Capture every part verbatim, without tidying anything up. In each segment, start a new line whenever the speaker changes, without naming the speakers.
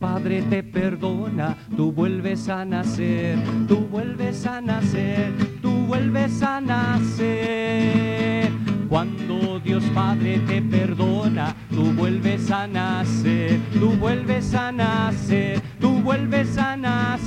Padre te perdona, tú vuelves a nacer, tú vuelves a nacer, tú vuelves a nacer. Cuando Dios Padre te perdona, tú vuelves a nacer, tú vuelves a nacer, tú vuelves a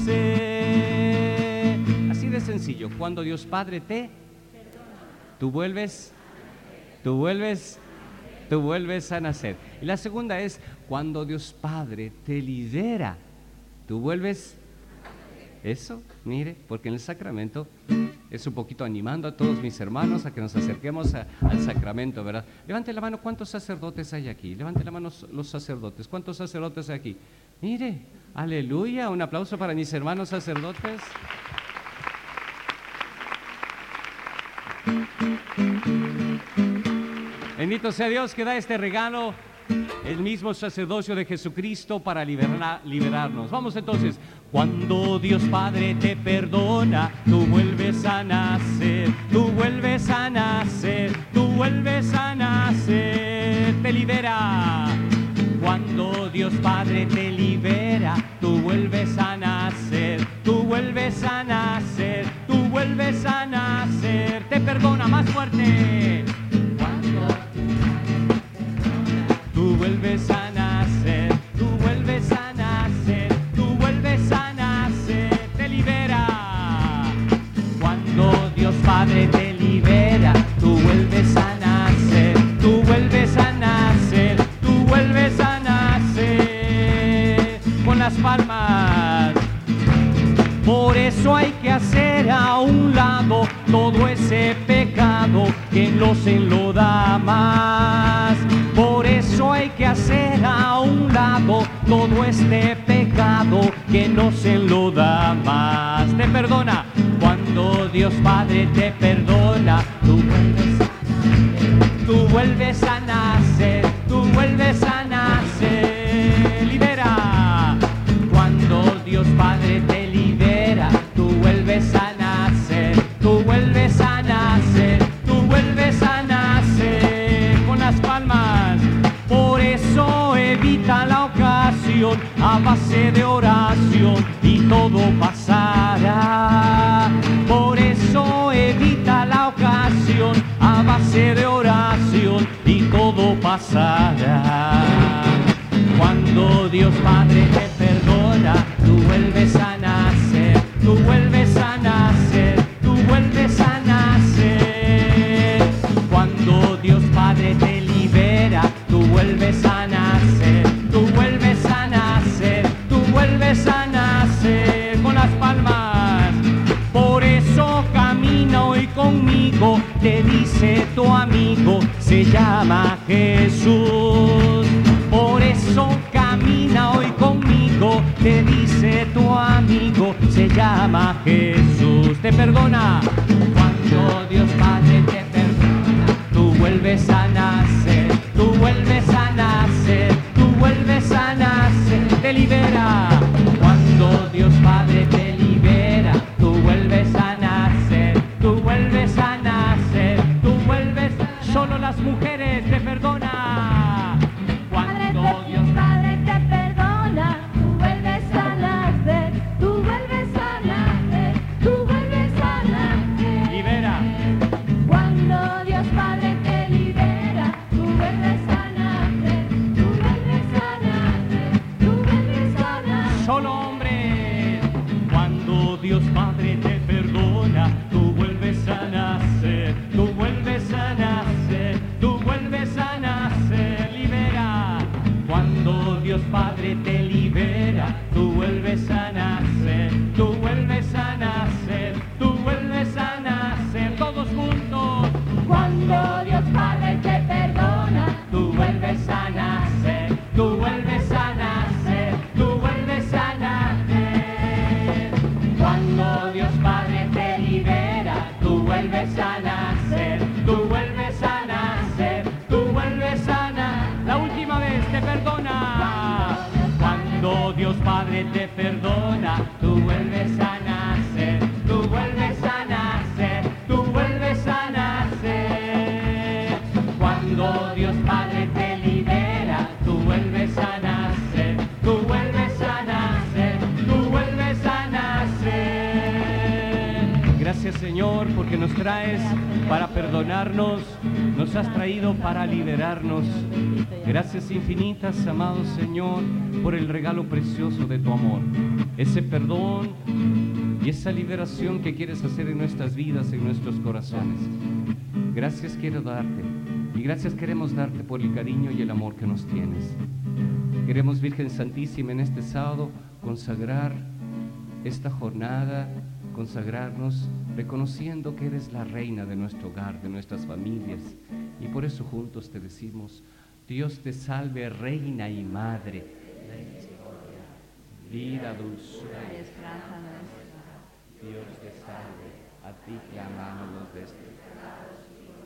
nacer. Así de sencillo, cuando Dios Padre te perdona, tú vuelves, tú vuelves, tú vuelves a nacer. Y la segunda es, cuando Dios Padre te libera, tú vuelves. Eso, mire, porque en el sacramento es un poquito animando a todos mis hermanos a que nos acerquemos a, al sacramento, ¿verdad? Levante la mano, ¿cuántos sacerdotes hay aquí? Levante la mano los sacerdotes, ¿cuántos sacerdotes hay aquí? Mire, aleluya, un aplauso para mis hermanos sacerdotes. Bendito sea Dios que da este regalo, el mismo sacerdocio de Jesucristo para liberar, liberarnos. Vamos entonces. Cuando Dios Padre te perdona, tú vuelves a nacer, tú vuelves a nacer, tú vuelves a nacer, te libera. Cuando Dios Padre te libera, tú vuelves a nacer, tú vuelves a nacer, tú vuelves a nacer, te perdona, más fuerte. Tú vuelves a nacer, tú vuelves a nacer, tú vuelves a nacer, te libera. Cuando Dios Padre te libera, tú vuelves a nacer, tú vuelves a nacer, tú vuelves a nacer. Con las palmas. Por eso hay que hacer a un lado todo ese pecado que nos enloda más. Por eso hay que hacer a un lado todo este pecado que nos enloda más. Te perdona, cuando Dios Padre te perdona, tú vuelves a nacer, tú vuelves a nacer, tú vuelves a nacer, libera. Cuando Dios Padre te libera, tú vuelves a nacer, tú vuelves a nacer, tú vuelves a nacer. Con las palmas. Por eso evita la ocasión a base de oración y todo pasará. Por eso evita la ocasión a base de oración y todo pasará. Cuando Dios Padre te perdona, tú vuelves a nacer, tú vuelves a nacer, tú vuelves a nacer. Cuando Dios Padre te libera, tú vuelves a nacer, tú vuelves a nacer, tú vuelves a nacer. Con las palmas. Por eso camina hoy conmigo, te dice tu amigo, se llama Jesús. Por eso camina hoy conmigo, te dice tu amigo, se llama Jesús. Te perdona. Cuando Dios Padre te perdona, tú vuelves a nacer, tú vuelves a nacer, tú vuelves a nacer, te libera. Cuando Dios Padre te libera, tú vuelves a nacer, tú vuelves a nacer, tú vuelves a nacer. Solo las mujeres te perdona. Cuando Dios
Padre te perdona, tú vuelves a nacer, tú vuelves a nacer, tú vuelves a nacer.
libera.
Cuando Dios Padre te libera, tú vuelves a nacer, tú vuelves a nacer, tú vuelves a nacer.
Solo hombres. Cuando Dios Padre te perdona, tú vuelves a nacer, tú vuelves a nacer, tú vuelves a nacer, libera. Cuando Dios Padre te libera, tú vuelves a nacer, tú vuelves a nacer, tú vuelves a nacer, todos juntos.
Cuando Dios Padre te perdona,
Tú vuelves a nacer, tú vuelves a nacer, tú vuelves a nacer. Cuando Dios Padre te libera, tú vuelves a nacer, tú vuelves a nacer, tú vuelves a nacer. La última vez te perdona. Cuando Dios Padre te perdona, tú vuelves a nacer, tú vuelves a nacer, tú vuelves a nacer. Cuando Dios Padre te libera, tú vuelves a nacer, tú vuelves a Señor, porque nos traes para perdonarnos, nos has traído para liberarnos. Gracias infinitas, amado Señor, por el regalo precioso de tu amor. Ese perdón y esa liberación que quieres hacer en nuestras vidas, en nuestros corazones. Gracias quiero darte, y gracias queremos darte por el cariño y el amor que nos tienes. Queremos, Virgen Santísima, en este sábado consagrar esta jornada, consagrarnos reconociendo que eres la reina de nuestro hogar, de nuestras familias, y por eso juntos te decimos: Dios te salve, reina y madre, vida, dulzura y esperanza nuestra. Dios te salve, a ti clamamos los desterrados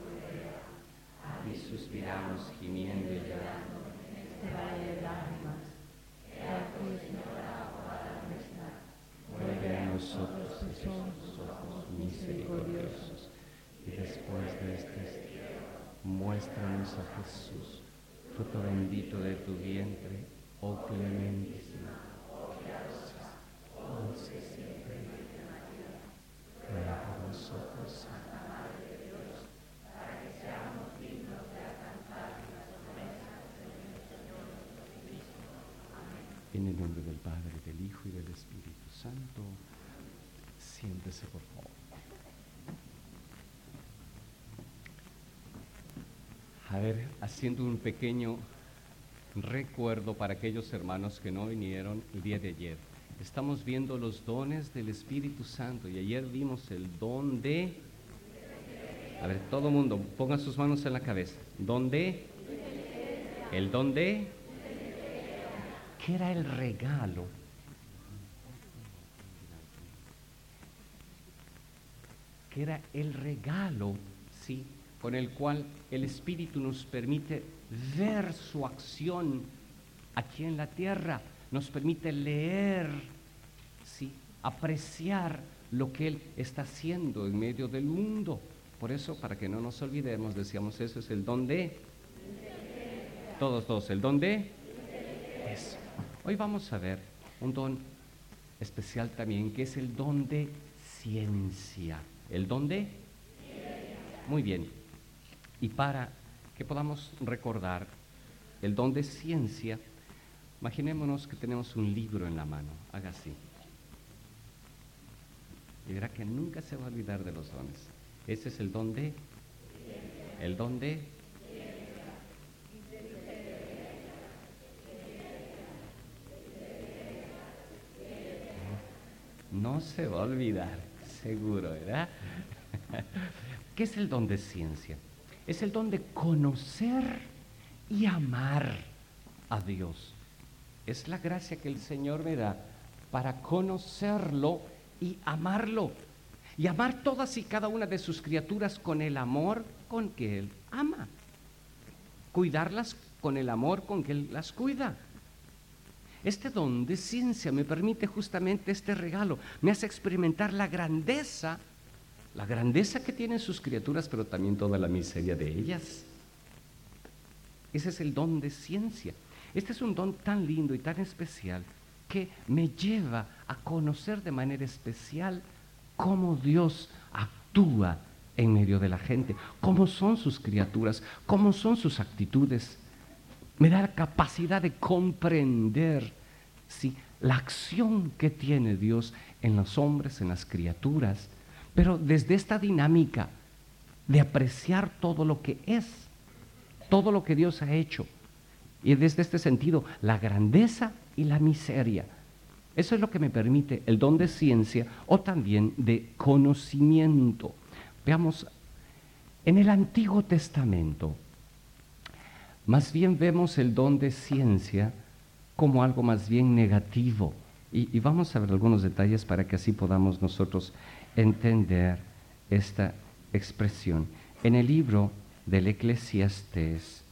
y suspiramos gimiendo y llorando en este valle de lágrimas. Ea pues, Señora, abogada nuestra, vuelve a nosotros esos ojos misericordiosos, y después de este destierro, muéstranos a Jesús, fruto bendito de tu vientre, oh clementísima, oh piadosa, oh dulce siempre Virgen María, ruega por nosotros, Santa Madre de Dios, para que seamos dignos de alcanzar las promesas de nuestro Señor Jesucristo. Amén. En el nombre del Padre, del Hijo y del Espíritu Santo. Siéntese, por favor. A ver, haciendo un pequeño recuerdo para aquellos hermanos que no vinieron el día de ayer. Estamos viendo los dones del Espíritu Santo y ayer vimos el don de... A ver, todo el mundo, ponga sus manos en la cabeza. ¿Don de? El don de... ¿Qué era el regalo? Que era el regalo, sí, con el cual el Espíritu nos permite ver su acción aquí en la tierra, nos permite leer, sí, apreciar lo que Él está haciendo en medio del mundo. Por eso, para que no nos olvidemos, decíamos, eso es el don de... Todos, todos, el don de... Eso. Hoy vamos a ver un don especial también, que es el don de ciencia. ¿El don de? Muy bien. Y para que podamos recordar el don de ciencia, imaginémonos que tenemos un libro en la mano. Haga así. Y verá que nunca se va a olvidar de los dones. Ese es el don de... El don de... No se va a olvidar, seguro, ¿verdad? ¿Qué es el don de ciencia? Es el don de conocer y amar a Dios. Es la gracia que el Señor me da para conocerlo y amarlo. Y amar todas y cada una de sus criaturas con el amor con que Él ama. Cuidarlas con el amor con que Él las cuida. Este don de ciencia me permite justamente este regalo, me hace experimentar la grandeza, la grandeza que tienen sus criaturas, pero también toda la miseria de ellas. Ese es el don de ciencia. Este es un don tan lindo y tan especial que me lleva a conocer de manera especial cómo Dios actúa en medio de la gente, cómo son sus criaturas, cómo son sus actitudes. Me da la capacidad de comprender, sí, la acción que tiene Dios en los hombres, en las criaturas, pero desde esta dinámica de apreciar todo lo que es, todo lo que Dios ha hecho, y desde este sentido, la grandeza y la miseria. Eso es lo que me permite el don de ciencia o también de conocimiento. Veamos, en el Antiguo Testamento, más bien vemos el don de ciencia como algo más bien negativo. Y, y vamos a ver algunos detalles para que así podamos nosotros entender esta expresión. En el libro del Eclesiastés,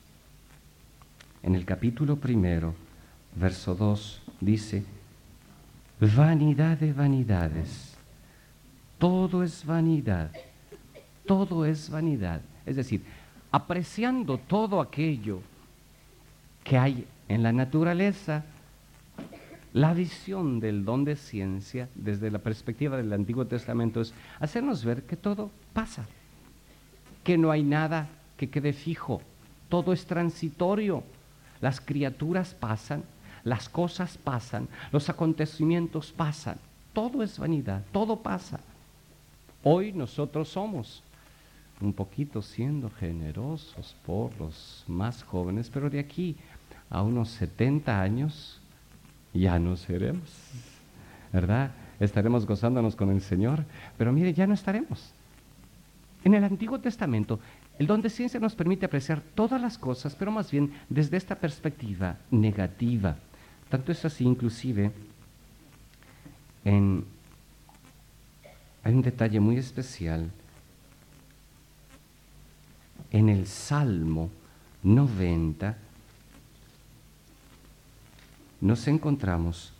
en el capítulo primero, verso dos, dice: vanidad de vanidades, todo es vanidad, todo es vanidad. Es decir, apreciando todo aquello que hay en la naturaleza,
La visión del don de ciencia, desde la perspectiva del Antiguo Testamento, es hacernos ver que todo pasa, que no hay nada que quede fijo, todo es transitorio, las criaturas pasan, las cosas pasan, los acontecimientos pasan, todo es vanidad, todo pasa. Hoy nosotros somos un poquito siendo generosos por los más jóvenes, pero de aquí a unos setenta años ya no seremos, ¿verdad? Estaremos gozándonos con el Señor, pero mire, ya no estaremos. En el Antiguo Testamento, el don de ciencia nos permite apreciar todas las cosas, pero más bien desde esta perspectiva negativa. Tanto es así, inclusive, en, hay un detalle muy especial. En el Salmo noventa nos encontramos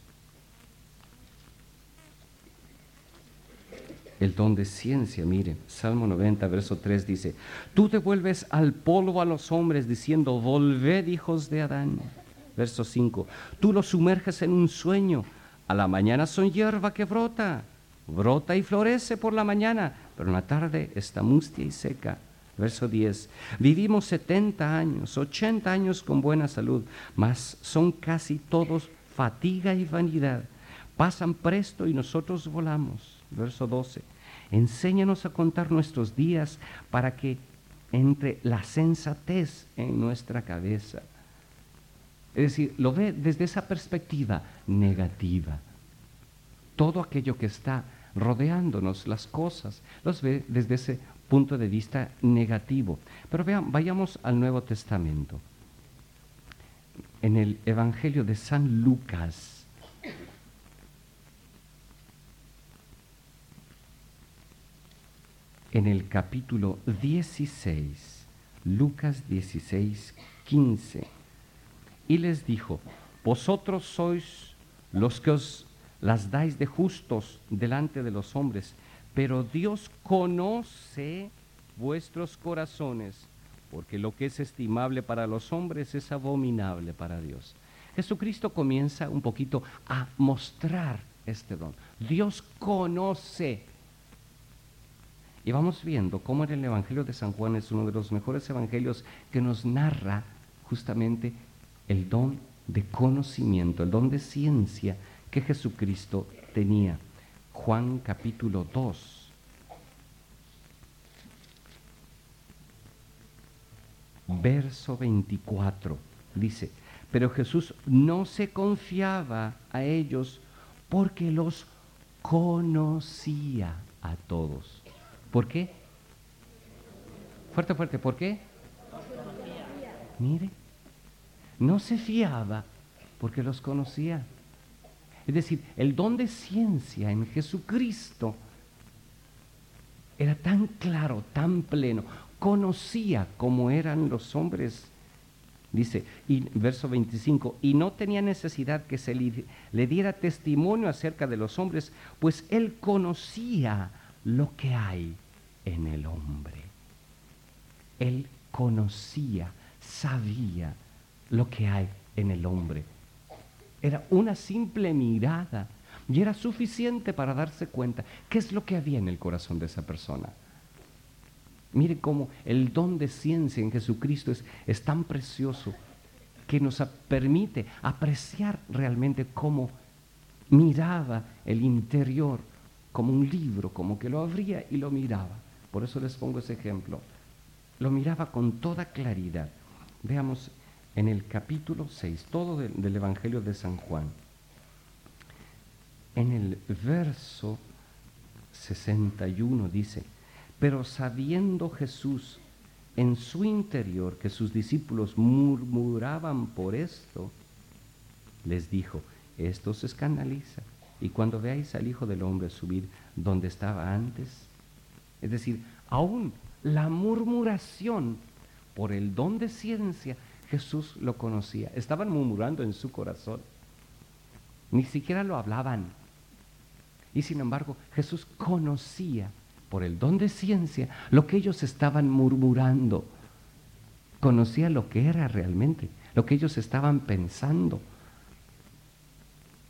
el don de ciencia. Mire, Salmo noventa, verso tres dice: tú devuelves al polvo a los hombres, diciendo, volved, hijos de Adán. Verso cinco, tú los sumerges en un sueño, a la mañana son hierba que brota, brota y florece por la mañana, pero en la tarde está mustia y seca. Verso diez, vivimos setenta años, ochenta años con buena salud, mas son casi todos fatiga y vanidad. Pasan presto y nosotros volamos. Verso doce, enséñanos a contar nuestros días para que entre la sensatez en nuestra cabeza. Es decir, lo ve desde esa perspectiva negativa. Todo aquello que está rodeándonos, las cosas, los ve desde ese punto de vista negativo. Pero vean, vayamos al Nuevo Testamento. En el Evangelio de San Lucas, en el capítulo dieciséis, Lucas dieciséis, quince, y les dijo, vosotros sois los que os las dais de justos delante de los hombres, pero Dios conoce vuestros corazones, porque lo que es estimable para los hombres es abominable para Dios. Jesucristo comienza un poquito a mostrar este don. Dios conoce. Y vamos viendo cómo en el Evangelio de San Juan es uno de los mejores evangelios que nos narra justamente el don de conocimiento, el don de ciencia que Jesucristo tenía. Juan capítulo dos. Verso veinticuatro. Dice, pero Jesús no se confiaba a ellos porque los conocía a todos. ¿Por qué? Fuerte, fuerte, ¿por qué? Mire, no se fiaba porque los conocía. Es decir, el don de ciencia en Jesucristo era tan claro, tan pleno. Conocía cómo eran los hombres. Dice, y verso veinticinco, y no tenía necesidad que se le, le diera testimonio acerca de los hombres, pues él conocía lo que hay en el hombre. Él conocía, sabía lo que hay en el hombre. Era una simple mirada y era suficiente para darse cuenta qué es lo que había en el corazón de esa persona. Mire cómo el don de ciencia en Jesucristo es, es tan precioso que nos a, permite apreciar realmente cómo miraba el interior, como un libro, como que lo abría y lo miraba. Por eso les pongo ese ejemplo. Lo miraba con toda claridad. Veamos en el capítulo seis, todo de, del Evangelio de San Juan. En el verso sesenta y uno dice, pero sabiendo Jesús en su interior que sus discípulos murmuraban por esto, les dijo, esto se escandaliza, y cuando veáis al Hijo del Hombre subir donde estaba antes, es decir, aún la murmuración por el don de ciencia, Jesús lo conocía. Estaban murmurando en su corazón, ni siquiera lo hablaban, y sin embargo Jesús conocía por el don de ciencia lo que ellos estaban murmurando. Conocía lo que era realmente, lo que ellos estaban pensando.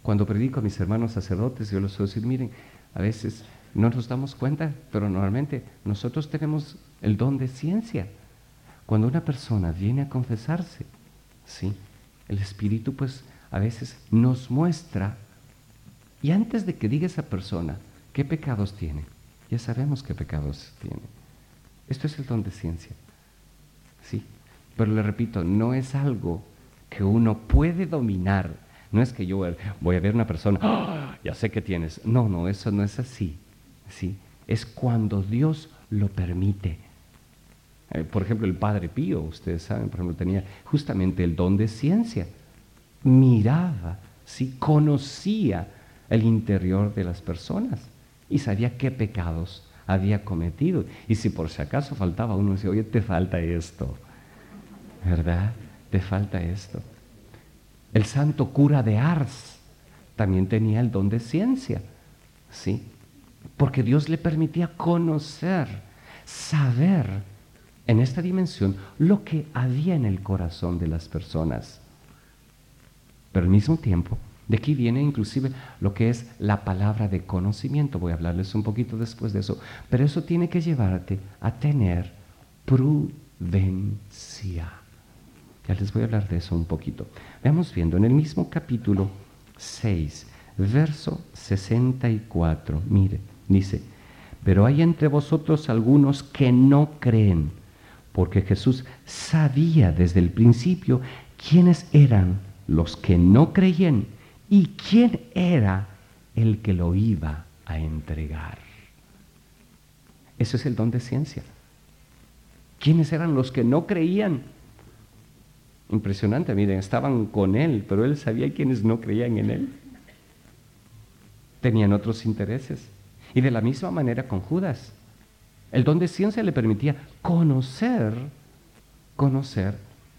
Cuando predico a mis hermanos sacerdotes, yo les suelo decir, miren, a veces no nos damos cuenta, pero normalmente nosotros tenemos el don de ciencia. Cuando una persona viene a confesarse, ¿sí?, el Espíritu pues a veces nos muestra, y antes de que diga esa persona qué pecados tiene, ya sabemos qué pecados tiene. Esto es el don de ciencia, ¿sí? Pero le repito, no es algo que uno puede dominar. No es que yo voy a ver a una persona, ¡ah!, ya sé qué tienes. No, no, eso no es así, ¿sí? Es cuando Dios lo permite. Eh, por ejemplo, el Padre Pío, ustedes saben, por ejemplo, tenía justamente el don de ciencia. Miraba, ¿sí?, conocía el interior de las personas y sabía qué pecados había cometido. Y si por si acaso faltaba uno, decía, oye, te falta esto, ¿verdad? Te falta esto. El santo cura de Ars también tenía el don de ciencia, ¿sí? Porque Dios le permitía conocer, saber en esta dimensión lo que había en el corazón de las personas. Pero al mismo tiempo, de aquí viene inclusive lo que es la palabra de conocimiento. Voy a hablarles un poquito después de eso. Pero eso tiene que llevarte a tener prudencia. Ya les voy a hablar de eso un poquito. Veamos viendo en el mismo capítulo seis, verso sesenta y cuatro. Mire, dice, pero hay entre vosotros algunos que no creen, porque Jesús sabía desde el principio quiénes eran los que no creían y quién era el que lo iba a entregar. Eso es el don de ciencia. ¿Quiénes eran los que no creían? Impresionante, miren, estaban con él, pero él sabía quiénes no creían en él. Tenían otros intereses. Y de la misma manera con Judas. El don de ciencia le permitía conocer, conocer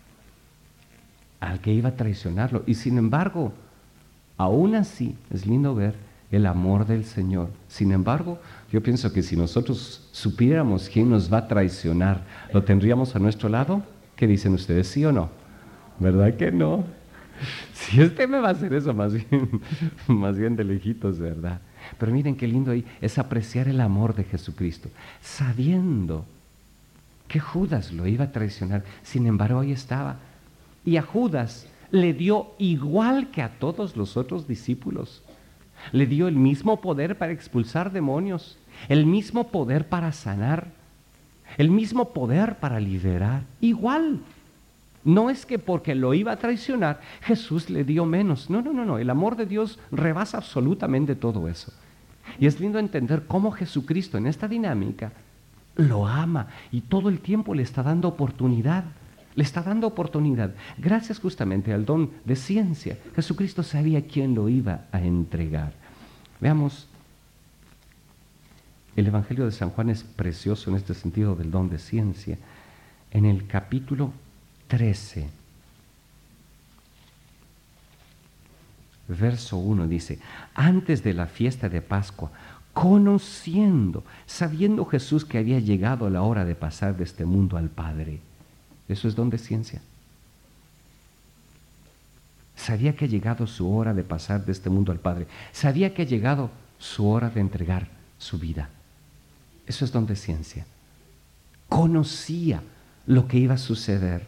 al que iba a traicionarlo. Y sin embargo, aún así, es lindo ver el amor del Señor. Sin embargo, yo pienso que si nosotros supiéramos quién nos va a traicionar, ¿lo tendríamos a nuestro lado? ¿Qué dicen ustedes, sí o no? ¿Verdad que no? Si este me va a hacer eso, más bien, más bien de lejitos, ¿verdad? Pero miren qué lindo ahí es apreciar el amor de Jesucristo, sabiendo que Judas lo iba a traicionar. Sin embargo, ahí estaba. Y a Judas le dio igual que a todos los otros discípulos. Le dio el mismo poder para expulsar demonios, el mismo poder para sanar, el mismo poder para liberar. Igual. No es que porque lo iba a traicionar, Jesús le dio menos. No, no, no, no. El amor de Dios rebasa absolutamente todo eso. Y es lindo entender cómo Jesucristo en esta dinámica lo ama y todo el tiempo le está dando oportunidad. Le está dando oportunidad. Gracias justamente al don de ciencia, Jesucristo sabía quién lo iba a entregar. Veamos, el Evangelio de San Juan es precioso en este sentido del don de ciencia. En el capítulo trece, verso uno dice, antes de la fiesta de Pascua, conociendo, sabiendo Jesús que había llegado la hora de pasar de este mundo al Padre. Eso es don de ciencia. Sabía que ha llegado su hora de pasar de este mundo al Padre. Sabía que ha llegado su hora de entregar su vida. Eso es don de ciencia. Conocía lo que iba a suceder.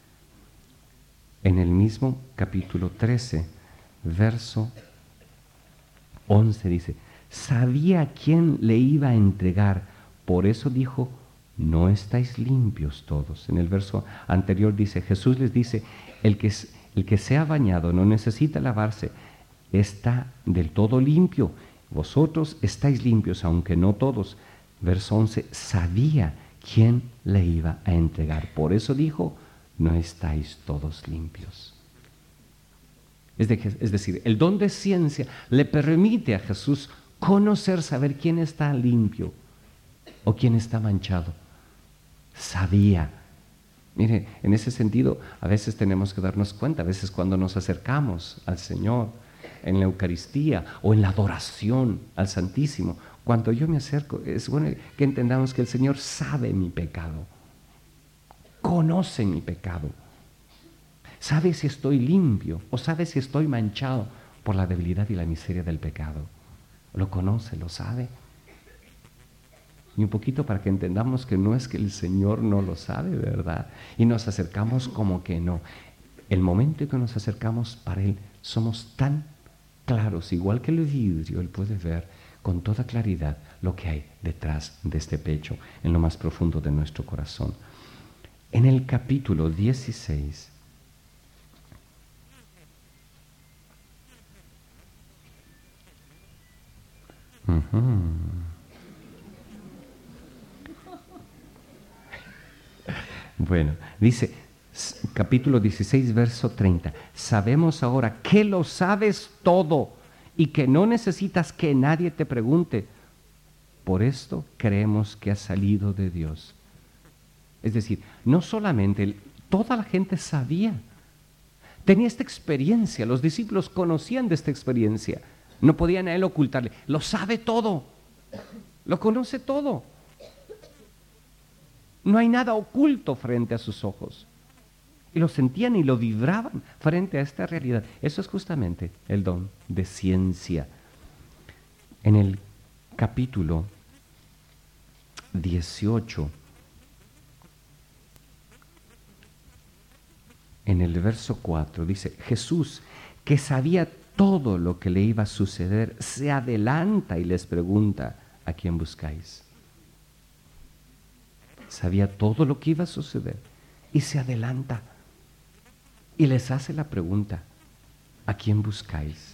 En el mismo capítulo trece, verso once dice, sabía a quién le iba a entregar, por eso dijo, no estáis limpios todos. En el verso anterior dice, Jesús les dice, el que, el que se ha bañado no necesita lavarse, está del todo limpio. Vosotros estáis limpios, aunque no todos. Verso once, sabía quién le iba a entregar. Por eso dijo, no estáis todos limpios. Es, de, es decir, el don de ciencia le permite a Jesús conocer, saber quién está limpio o quién está manchado. Sabía. Mire, en ese sentido, a veces tenemos que darnos cuenta, a veces cuando nos acercamos al Señor, en la Eucaristía o en la adoración al Santísimo, cuando yo me acerco, es bueno que entendamos que el Señor sabe mi pecado, conoce mi pecado, sabe si estoy limpio o sabe si estoy manchado por la debilidad y la miseria del pecado. Lo conoce, lo sabe. Y un poquito para que entendamos que no es que el Señor no lo sabe, ¿verdad? Y nos acercamos como que no. El momento en que nos acercamos para Él, somos tan claros, igual que el vidrio, Él puede ver con toda claridad lo que hay detrás de este pecho, en lo más profundo de nuestro corazón. En el capítulo dieciséis, uh-huh. Bueno, dice, capítulo dieciséis, verso treinta, sabemos ahora que lo sabes todo y que no necesitas que nadie te pregunte. Por esto creemos que has salido de Dios. Es decir, no solamente, el, toda la gente sabía, tenía esta experiencia, los discípulos conocían de esta experiencia, no podían a Él ocultarle, lo sabe todo, lo conoce todo. No hay nada oculto frente a sus ojos. Y lo sentían y lo vibraban frente a esta realidad. Eso es justamente el don de ciencia. En el capítulo dieciocho, en el verso cuatro, dice, Jesús, que sabía todo lo que le iba a suceder, se adelanta y les pregunta, ¿a quién buscáis? Sabía todo lo que iba a suceder y se adelanta y les hace la pregunta, ¿a quién buscáis?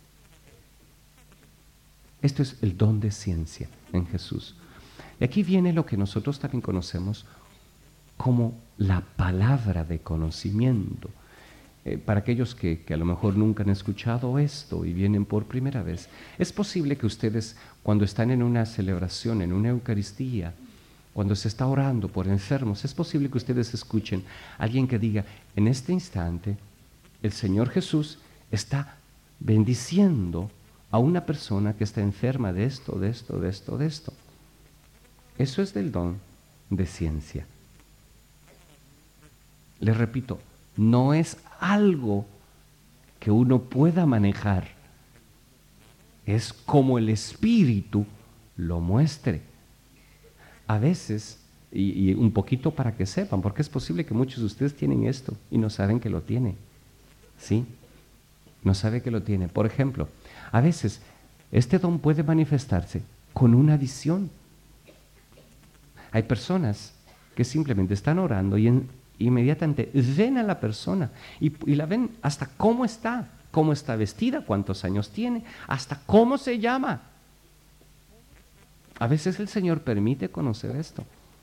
Esto es el don de ciencia en Jesús. Y aquí viene lo que nosotros también conocemos como la palabra de conocimiento. Eh, para aquellos que, que a lo mejor nunca han escuchado esto y vienen por primera vez, es posible que ustedes, cuando están en una celebración, en una Eucaristía, cuando se está orando por enfermos, es posible que ustedes escuchen a alguien que diga, en este instante, el Señor Jesús está bendiciendo a una persona que está enferma de esto, de esto, de esto, de esto. Eso es del don de ciencia. Les repito, no es algo que uno pueda manejar, es como el Espíritu lo muestre. A veces, y, y un poquito para que sepan, porque es posible que muchos de ustedes tienen esto y no saben que lo tienen, ¿sí? No sabe que lo tiene. Por ejemplo, a veces este don puede manifestarse con una visión. Hay personas que simplemente están orando y en, inmediatamente ven a la persona y, y la ven hasta cómo está, cómo está vestida, cuántos años tiene, hasta cómo se llama. A veces el Señor permite conocer esto.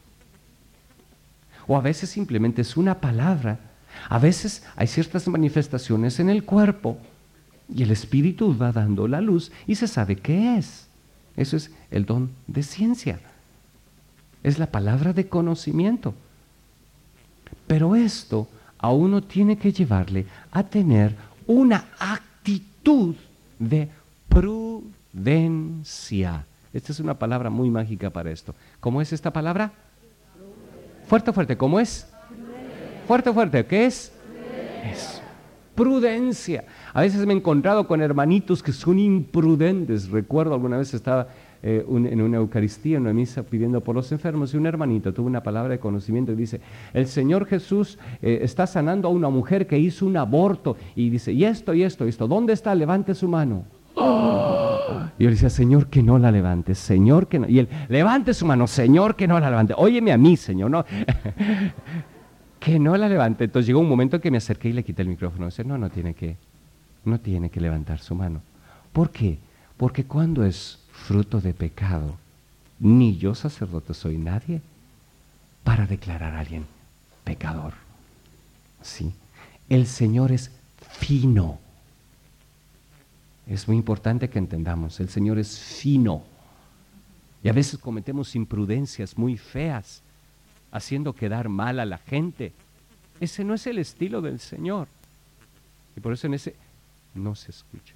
O a veces simplemente es una palabra. A veces hay ciertas manifestaciones en el cuerpo y el Espíritu va dando la luz y se sabe qué es. Eso es el don de ciencia. Es la palabra de conocimiento. Pero esto a uno tiene que llevarle a tener una actitud de prudencia. Esta es una palabra muy mágica para esto. ¿Cómo es esta palabra? Fuerte, fuerte. ¿Cómo es? Fuerte, fuerte. ¿Qué es? Es prudencia. A veces me he encontrado con hermanitos que son imprudentes. Recuerdo alguna vez estaba eh, un, en una Eucaristía, en una misa, pidiendo por los enfermos, y un hermanito tuvo una palabra de conocimiento y dice, el Señor Jesús eh, está sanando a una mujer que hizo un aborto. Y dice, y esto, y esto, y esto. ¿Dónde está? Levante su mano. ¡Oh! Y yo le decía, Señor, que no la levante, Señor, que no. Y él, levante su mano, Señor, que no la levante. Óyeme a mí, Señor, no. Que no la levante. Entonces llegó un momento en que me acerqué y le quité el micrófono. Dice, no, no tiene que, no tiene que levantar su mano. ¿Por qué? Porque cuando es fruto de pecado, ni yo, sacerdote, soy nadie para declarar a alguien pecador. ¿Sí? El Señor es fino. Es muy importante que entendamos, el Señor es fino. Y a veces cometemos imprudencias muy feas, haciendo quedar mal a la gente. Ese no es el estilo del Señor. Y por eso en ese no se escucha.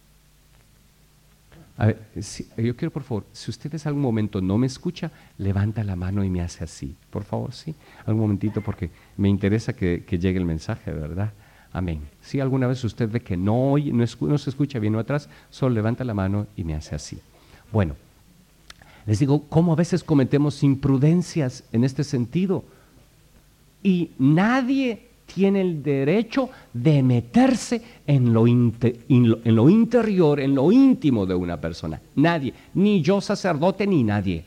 A ver, si, yo quiero, por favor, si ustedes algún momento no me escucha, levanta la mano y me hace así. Por favor, sí. Algún momentito, porque me interesa que, que llegue el mensaje, ¿verdad? Amén. Si alguna vez usted ve que no oye, no, escu- no se escucha bien o atrás, solo levanta la mano y me hace así. Bueno, les digo, cómo a veces cometemos imprudencias en este sentido. Y nadie tiene el derecho de meterse en lo, inte- en lo- en lo interior, en lo íntimo de una persona. Nadie, ni yo sacerdote, ni nadie.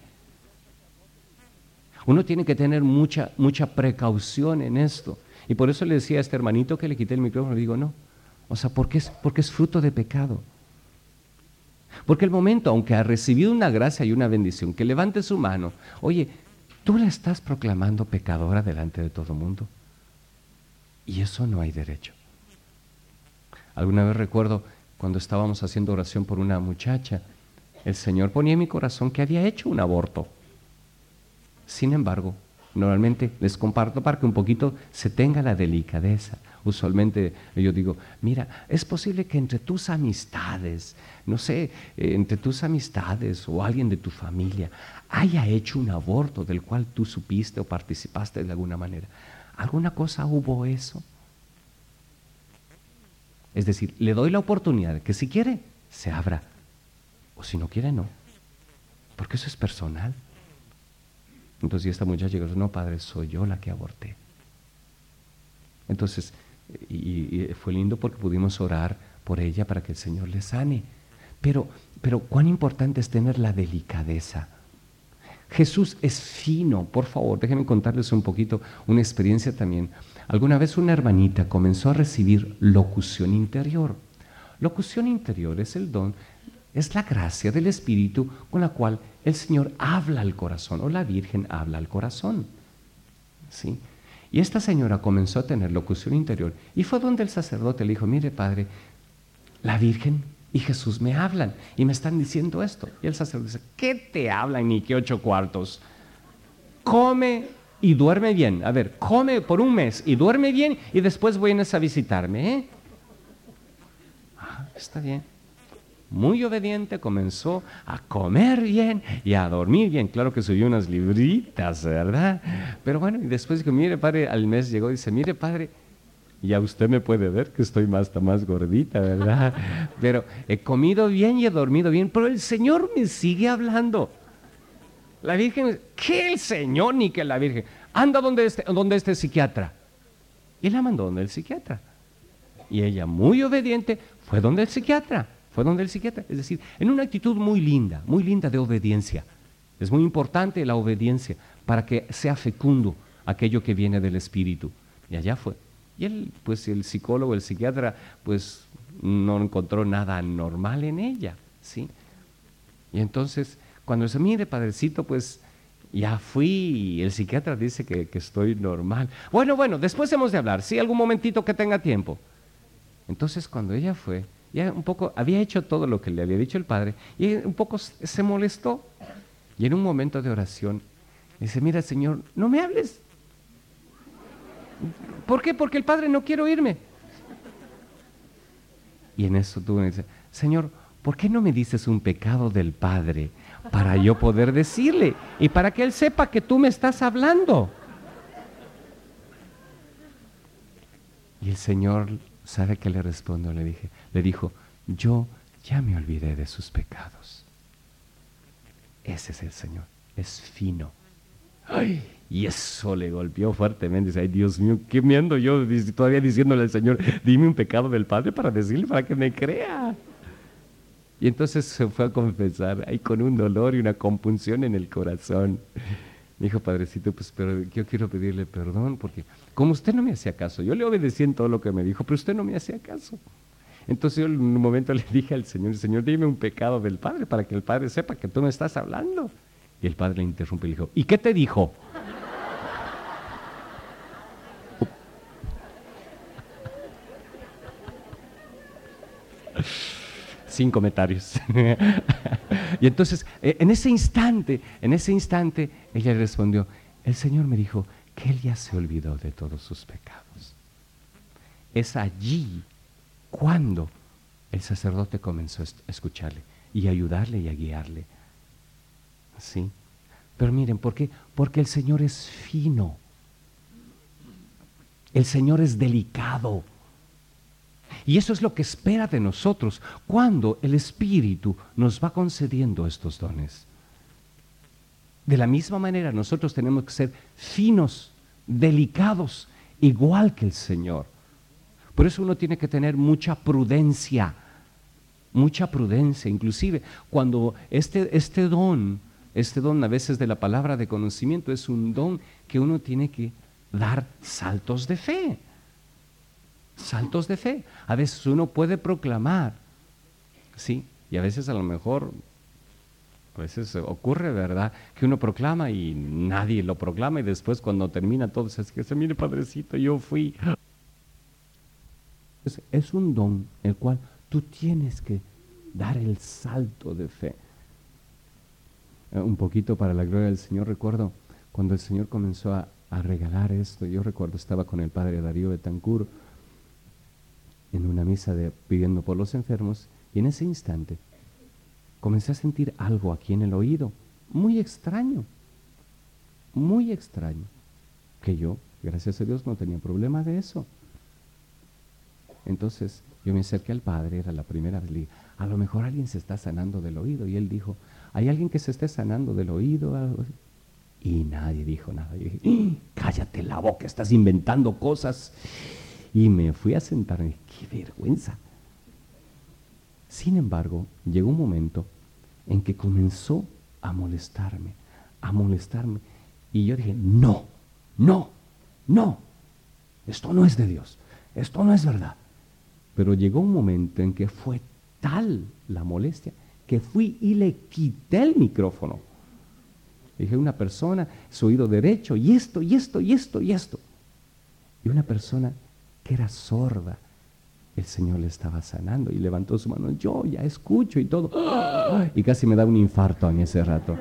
Uno tiene que tener mucha, mucha precaución en esto. Y por eso le decía a este hermanito que le quité el micrófono, le digo, no, o sea, porque es, porque es fruto de pecado. Porque el momento, aunque ha recibido una gracia y una bendición, que levante su mano, oye, tú la estás proclamando pecadora delante de todo el mundo. Y eso no hay derecho. Alguna vez recuerdo cuando estábamos haciendo oración por una muchacha, el Señor ponía en mi corazón que había hecho un aborto. Sin embargo, normalmente les comparto para que un poquito se tenga la delicadeza. Usualmente yo digo, mira, es posible que entre tus amistades, no sé, eh, entre tus amistades o alguien de tu familia haya hecho un aborto del cual tú supiste o participaste de alguna manera. ¿Alguna cosa hubo eso? Es decir, le doy la oportunidad de que si quiere, se abra. O si no quiere, no. Porque eso es personal. Entonces, y esta muchacha dijo, no, padre, soy yo la que aborté. Entonces, y, y fue lindo porque pudimos orar por ella para que el Señor le sane. Pero, pero cuán importante es tener la delicadeza. Jesús es fino, por favor, déjenme contarles un poquito una experiencia también. Alguna vez una hermanita comenzó a recibir locución interior. Locución interior es el don, es la gracia del Espíritu con la cual el Señor habla al corazón, o la Virgen habla al corazón. ¿Sí? Y esta señora comenzó a tener locución interior, y fue donde el sacerdote le dijo, mire padre, la Virgen y Jesús me hablan, y me están diciendo esto. Y el sacerdote dice, ¿qué te hablan ni qué ocho cuartos? Come y duerme bien. A ver, come por un mes y duerme bien, y después vienes a visitarme, ¿eh? Ah, está bien. Muy obediente, comenzó a comer bien y a dormir bien. Claro que subió unas libritas, ¿verdad? Pero bueno, y después dijo, mire padre, al mes llegó y dice, mire padre, ya usted me puede ver que estoy más, está más gordita, ¿verdad? Pero he comido bien y he dormido bien, pero el Señor me sigue hablando. La Virgen, ¿qué el Señor ni que la Virgen? Anda donde este, donde este psiquiatra. Y la mandó donde el psiquiatra. Y ella, muy obediente, fue donde el psiquiatra. Fue donde el psiquiatra, es decir, en una actitud muy linda, muy linda de obediencia. Es muy importante la obediencia para que sea fecundo aquello que viene del Espíritu. Y allá fue. Y él, pues el psicólogo, el psiquiatra, pues no encontró nada normal en ella, ¿sí? Y entonces, cuando dice, mire, padrecito, pues ya fui y el psiquiatra dice que, que estoy normal. Bueno, bueno, después hemos de hablar, ¿sí? Algún momentito que tenga tiempo. Entonces, cuando ella fue, ya un poco, había hecho todo lo que le había dicho el padre, y un poco se molestó. Y en un momento de oración, dice, mira, Señor, no me hables. ¿Por qué? Porque el padre no quiere oírme. Y en eso tú me dices, Señor, ¿por qué no me dices un pecado del padre para yo poder decirle y para que él sepa que tú me estás hablando? Y el Señor, ¿sabe qué le respondo? Le dije, le dijo, yo ya me olvidé de sus pecados. Ese es el Señor, es fino. Ay, y eso le golpeó fuertemente. Dice, ay, Dios mío, ¿qué me ando yo todavía diciéndole al Señor, dime un pecado del Padre para decirle, para que me crea? Y entonces se fue a confesar, ahí con un dolor y una compunción en el corazón. Me dijo, padrecito, pues pero yo quiero pedirle perdón, porque como usted no me hacía caso, yo le obedecí en todo lo que me dijo, pero usted no me hacía caso. Entonces yo en un momento le dije al Señor, Señor, dime un pecado del Padre para que el Padre sepa que tú me estás hablando. Y el Padre le interrumpe y le dijo, ¿y qué te dijo? Sin comentarios. Y entonces, en ese instante, en ese instante, ella le respondió, el Señor me dijo que Él ya se olvidó de todos sus pecados. Es allí cuando el sacerdote comenzó a escucharle y a ayudarle y a guiarle. ¿Sí? Pero miren, ¿por qué? Porque el Señor es fino. El Señor es delicado. Y eso es lo que espera de nosotros cuando el Espíritu nos va concediendo estos dones. De la misma manera, nosotros tenemos que ser finos, delicados, igual que el Señor. Por eso uno tiene que tener mucha prudencia, mucha prudencia. Inclusive cuando este, este don, este don a veces de la palabra de conocimiento es un don que uno tiene que dar saltos de fe. Saltos de fe. A veces uno puede proclamar, ¿sí? Y a veces a lo mejor, a veces ocurre, ¿verdad?, que uno proclama y nadie lo proclama y después cuando termina todo se dice, mire padrecito, yo fui. Es, es un don el cual tú tienes que dar el salto de fe. Eh, un poquito para la gloria del Señor, recuerdo cuando el Señor comenzó a, a regalar esto, yo recuerdo estaba con el padre Darío Betancur en una misa de, pidiendo por los enfermos, y en ese instante comencé a sentir algo aquí en el oído, muy extraño, muy extraño, que yo, gracias a Dios, no tenía problema de eso. Entonces yo me acerqué al padre, era la primera vez, le dije, a lo mejor alguien se está sanando del oído, y él dijo, ¿hay alguien que se esté sanando del oído? Algo así. Y nadie dijo nada. Yo dije, ¡Ah! Cállate la boca, estás inventando cosas. Y me fui a sentar y dije, qué vergüenza. Sin embargo, llegó un momento en que comenzó a molestarme, a molestarme. Y yo dije, no, no, no, esto no es de Dios, esto no es verdad. Pero llegó un momento en que fue tal la molestia que fui y le quité el micrófono. Dije, una persona, su oído derecho, y esto, y esto, y esto, y esto. Y una persona que era sorda, el Señor le estaba sanando y levantó su mano, yo ya escucho y todo. Y casi me da un infarto en ese rato.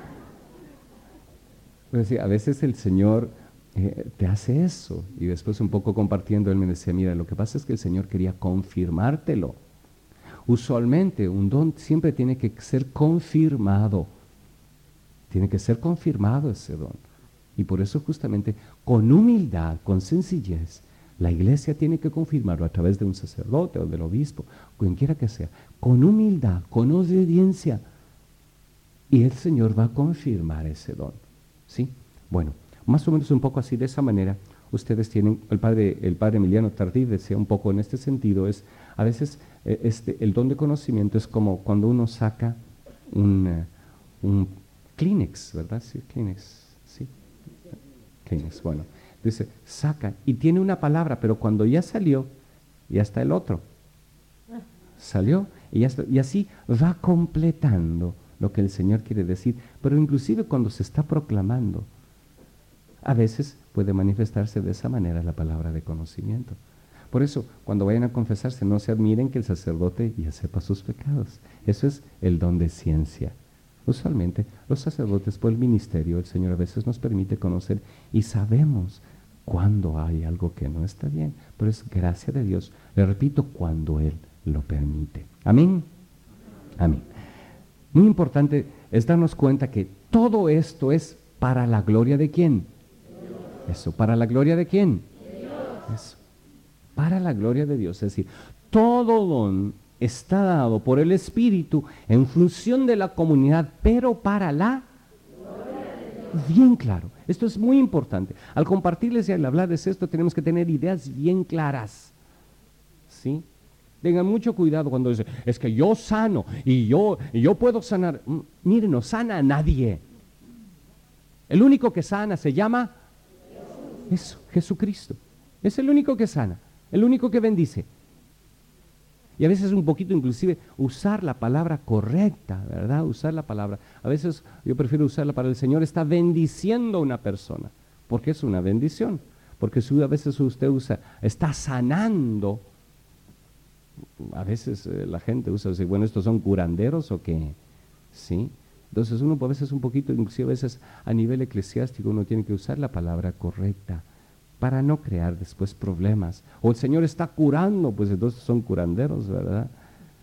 Pues sí, a veces el Señor eh, te hace eso. Y después un poco compartiendo, él me decía, mira, lo que pasa es que el Señor quería confirmártelo. Usualmente un don siempre tiene que ser confirmado. Tiene que ser confirmado ese don. Y por eso justamente con humildad, con sencillez, la iglesia tiene que confirmarlo a través de un sacerdote o del obispo, quien quiera que sea, con humildad, con obediencia. Y el Señor va a confirmar ese don. ¿Sí? Bueno, más o menos un poco así, de esa manera, ustedes tienen, el padre, el padre Emiliano Tardí decía un poco en este sentido, es a veces eh, este, el don de conocimiento es como cuando uno saca un, uh, un Kleenex, ¿verdad? Sí, Kleenex, sí. Kleenex, bueno. Dice, saca, y tiene una palabra, pero cuando ya salió, ya está el otro. Salió, y, ya está, y así va completando lo que el Señor quiere decir. Pero inclusive cuando se está proclamando, a veces puede manifestarse de esa manera la palabra de conocimiento. Por eso, cuando vayan a confesarse, no se admiren que el sacerdote ya sepa sus pecados. Eso es el don de ciencia. Usualmente, los sacerdotes, por el ministerio, el Señor a veces nos permite conocer y sabemos cuando hay algo que no está bien, pero es gracia de Dios, le repito, cuando Él lo permite. Amén. Amén. Muy importante es darnos cuenta que todo esto es para la gloria de ¿quién? Dios. Eso, ¿para la gloria de quién? Dios. Eso, para la gloria de Dios. Es decir, todo don está dado por el Espíritu en función de la comunidad, pero para la bien claro. Esto es muy importante. Al compartirles y al hablarles esto, tenemos que tener ideas bien claras. ¿Sí? Tengan mucho cuidado cuando dicen, es que yo sano y yo, y yo puedo sanar. Miren, no sana a nadie. El único que sana se llama eso, Jesucristo. Es el único que sana, el único que bendice. Y a veces un poquito inclusive usar la palabra correcta, ¿verdad? Usar la palabra. A veces yo prefiero usarla para el Señor está bendiciendo a una persona, porque es una bendición. Porque si a veces usted usa, está sanando, a veces eh, la gente usa, dice, bueno, ¿estos son curanderos o qué? ¿Sí? Entonces uno a veces un poquito, inclusive a veces a nivel eclesiástico uno tiene que usar la palabra correcta, para no crear después problemas. O el Señor está curando, pues entonces son curanderos, ¿verdad?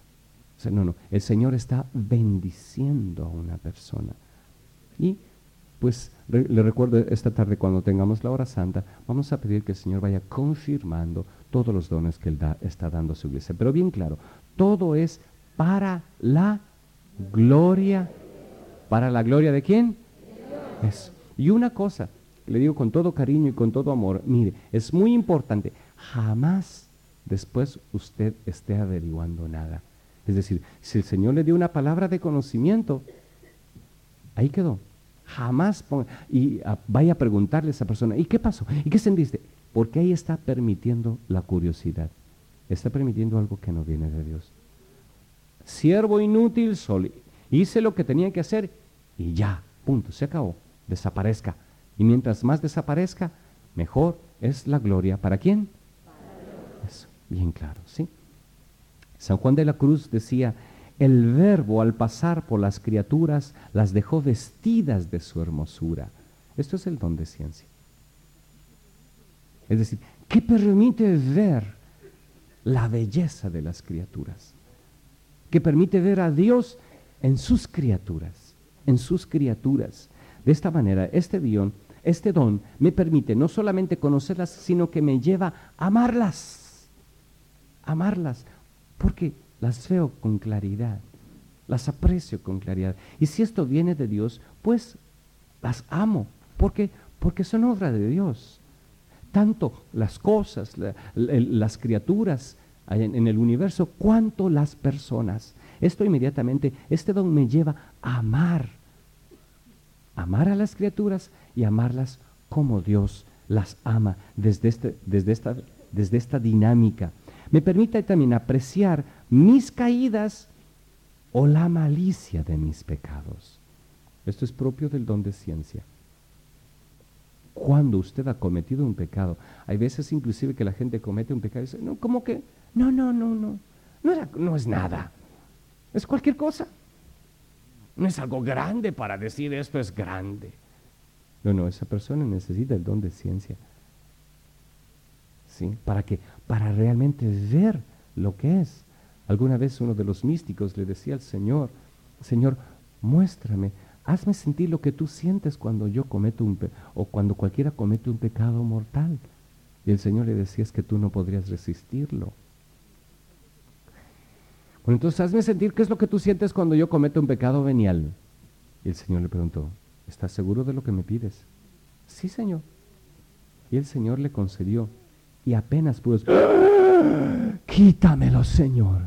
O sea, no, no, el Señor está bendiciendo a una persona. Y pues re- le recuerdo esta tarde cuando tengamos la hora santa, vamos a pedir que el Señor vaya confirmando todos los dones que Él da, está dando a su iglesia. Pero bien claro, todo es para la gloria. ¿Para la gloria de quién? Eso. Y una cosa, le digo con todo cariño y con todo amor, mire, es muy importante, jamás después usted esté averiguando nada. Es decir, si el Señor le dio una palabra de conocimiento, ahí quedó. Jamás ponga, y a, vaya a preguntarle a esa persona, ¿y qué pasó? ¿Y qué sentiste? Porque ahí está permitiendo la curiosidad. Está permitiendo algo que no viene de Dios. Siervo inútil, sol, hice lo que tenía que hacer y ya, punto, se acabó, desaparezca. Y mientras más desaparezca, mejor es la gloria. ¿Para quién? Para Dios. Eso, bien claro, ¿sí? San Juan de la Cruz decía, el Verbo al pasar por las criaturas las dejó vestidas de su hermosura. Esto es el don de ciencia. Es decir, ¿qué permite ver la belleza de las criaturas? Que permite ver a Dios en sus criaturas, en sus criaturas. De esta manera, este don, este don me permite no solamente conocerlas, sino que me lleva a amarlas, amarlas, porque las veo con claridad, las aprecio con claridad. Y si esto viene de Dios, pues las amo, porque, porque son obra de Dios. Tanto las cosas, la, la, las criaturas en, en el universo, cuanto las personas. Esto inmediatamente, este don me lleva a amar, amar a las criaturas y amarlas como Dios las ama desde, este, desde, esta, desde esta dinámica. Me permite también apreciar mis caídas o la malicia de mis pecados. Esto es propio del don de ciencia. Cuando usted ha cometido un pecado, hay veces inclusive que la gente comete un pecado y dice, no, ¿cómo que? No, no, no, no, no, era, no es nada, es cualquier cosa. No es algo grande para decir esto es grande. No, no, esa persona necesita el don de ciencia. ¿Sí? ¿Para qué? Para realmente ver lo que es. Alguna vez uno de los místicos le decía al Señor, Señor, muéstrame, hazme sentir lo que tú sientes cuando yo cometo un pe o cuando cualquiera comete un pecado mortal. Y el Señor le decía, es que tú no podrías resistirlo. Bueno, entonces hazme sentir qué es lo que tú sientes cuando yo cometo un pecado venial. Y el Señor le preguntó, ¿estás seguro de lo que me pides? Sí, Señor. Y el Señor le concedió. Y apenas pudo decir, ¡ah! Quítamelo, Señor.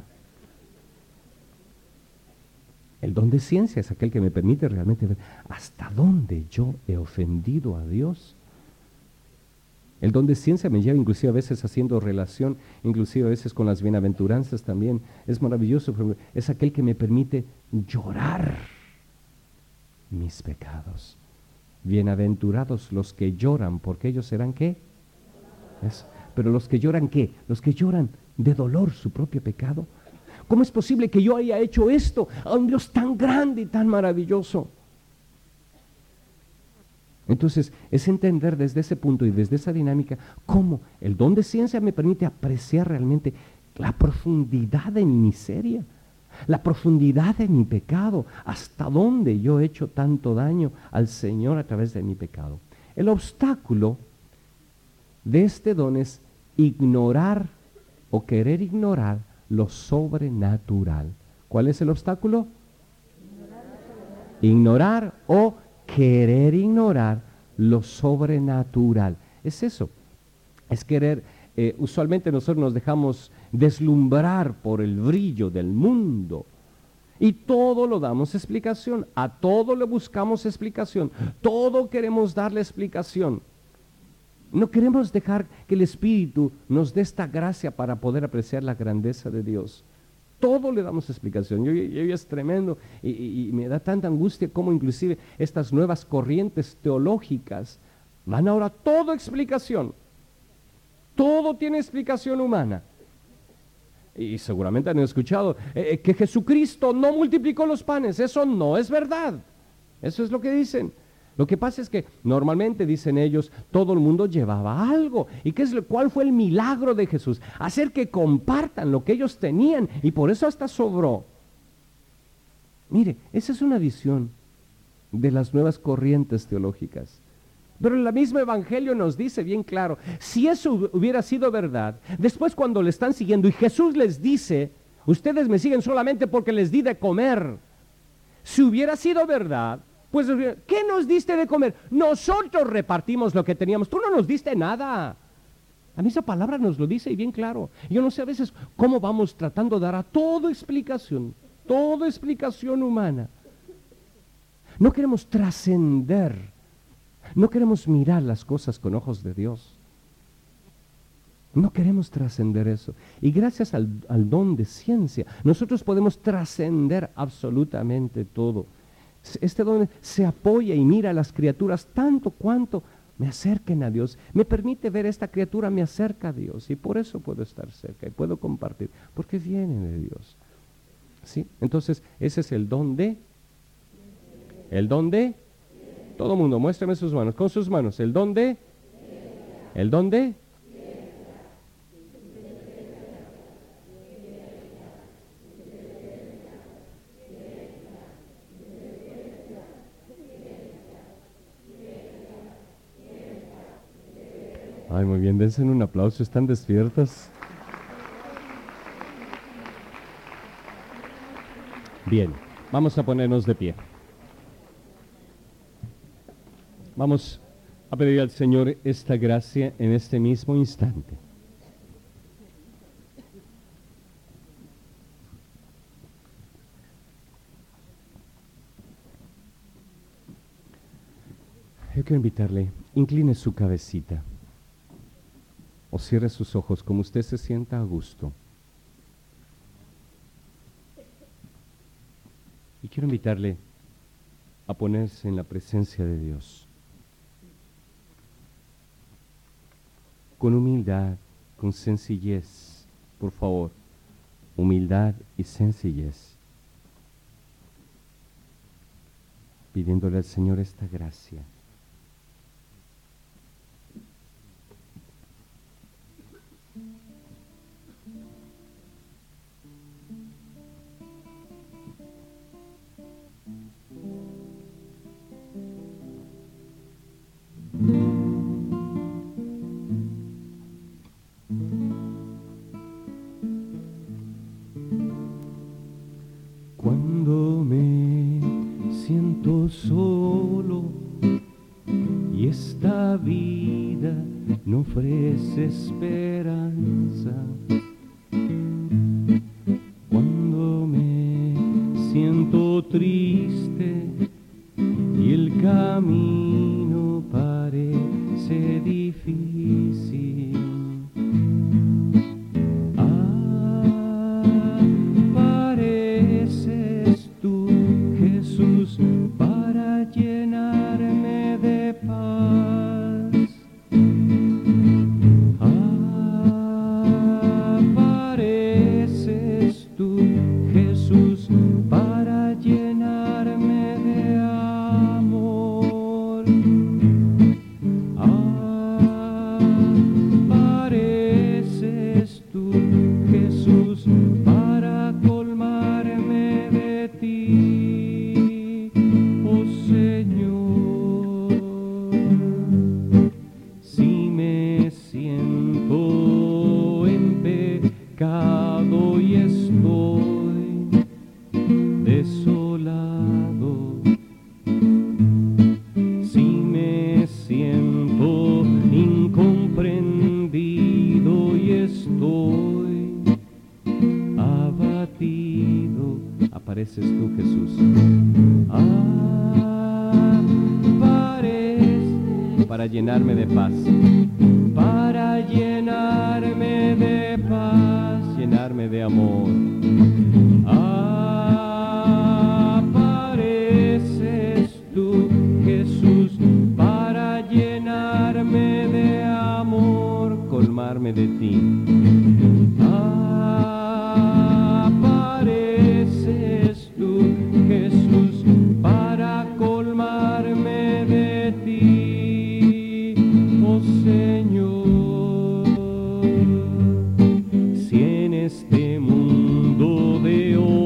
El don de ciencia es aquel que me permite realmente ver hasta dónde yo he ofendido a Dios. El don de ciencia me lleva inclusive a veces haciendo relación, inclusive a veces con las bienaventuranzas también. Es maravilloso, es aquel que me permite llorar mis pecados. Bienaventurados los que lloran, porque ellos serán ¿qué? Eso. Pero los que lloran ¿qué? Los que lloran de dolor su propio pecado. ¿Cómo es posible que yo haya hecho esto a un Dios tan grande y tan maravilloso? Entonces, es entender desde ese punto y desde esa dinámica cómo el don de ciencia me permite apreciar realmente la profundidad de mi miseria, la profundidad de mi pecado, hasta dónde yo he hecho tanto daño al Señor a través de mi pecado. El obstáculo de este don es ignorar o querer ignorar lo sobrenatural. ¿Cuál es el obstáculo? Ignorar o querer ignorar lo sobrenatural. Es eso, es querer, eh, usualmente nosotros nos dejamos deslumbrar por el brillo del mundo y todo lo damos explicación, a todo le buscamos explicación, todo queremos darle explicación. No queremos dejar que el Espíritu nos dé esta gracia para poder apreciar la grandeza de Dios. Todo le damos explicación. Yo, yo, yo es tremendo y, y, y me da tanta angustia como inclusive estas nuevas corrientes teológicas van ahora todo explicación. Todo tiene explicación humana. Y seguramente han escuchado eh, que Jesucristo no multiplicó los panes. Eso no es verdad. Eso es lo que dicen. Lo que pasa es que normalmente, dicen ellos, todo el mundo llevaba algo. ¿Y qué es, cuál fue el milagro de Jesús? Hacer que compartan lo que ellos tenían y por eso hasta sobró. Mire, esa es una visión de las nuevas corrientes teológicas. Pero el mismo Evangelio nos dice bien claro, si eso hubiera sido verdad, después cuando le están siguiendo y Jesús les dice, ustedes me siguen solamente porque les di de comer. Si hubiera sido verdad, pues, ¿qué nos diste de comer? Nosotros repartimos lo que teníamos, tú no nos diste nada. A mí esa palabra nos lo dice y bien claro. Yo no sé a veces cómo vamos tratando de dar a toda explicación, toda explicación humana. No queremos trascender. No queremos mirar las cosas con ojos de Dios. No queremos trascender eso. Y gracias al, al don de ciencia, nosotros podemos trascender absolutamente todo. Este don se apoya y mira a las criaturas tanto cuanto me acerquen a Dios. Me permite ver esta criatura, me acerca a Dios. Y por eso puedo estar cerca y puedo compartir. Porque viene de Dios. ¿Sí? Entonces, ese es el don de... El don de... Todo mundo, muéstrame sus manos, con sus manos. ¿El don de? ¿El don de? Ay, muy bien, dense un aplauso, ¿están despiertas? Bien, vamos a ponernos de pie. Vamos a pedir al Señor esta gracia en este mismo instante. Yo quiero invitarle, incline su cabecita o cierre sus ojos como usted se sienta a gusto. Y quiero invitarle a ponerse en la presencia de Dios. Con humildad, con sencillez, por favor, humildad y sencillez, pidiéndole al Señor esta gracia. Cuando me siento solo y esta vida no ofrece esperanza, cuando me siento triste y el camino parece difícil, para llenarme de paz. Apareces tú, Jesús, para llenarme de amor. Apareces tú, Jesús, para colmarme de ti. Y estoy desolado, si me siento incomprendido y estoy abatido, apareces tú, Jesús. Apareces para llenarme de paz, para llenarme de paz, llenarme de amor. Apareces tú, Jesús, para llenarme de amor, colmarme de ti. Apareces tú, Jesús, para colmarme de ti, oh Señor. Este mundo de hoy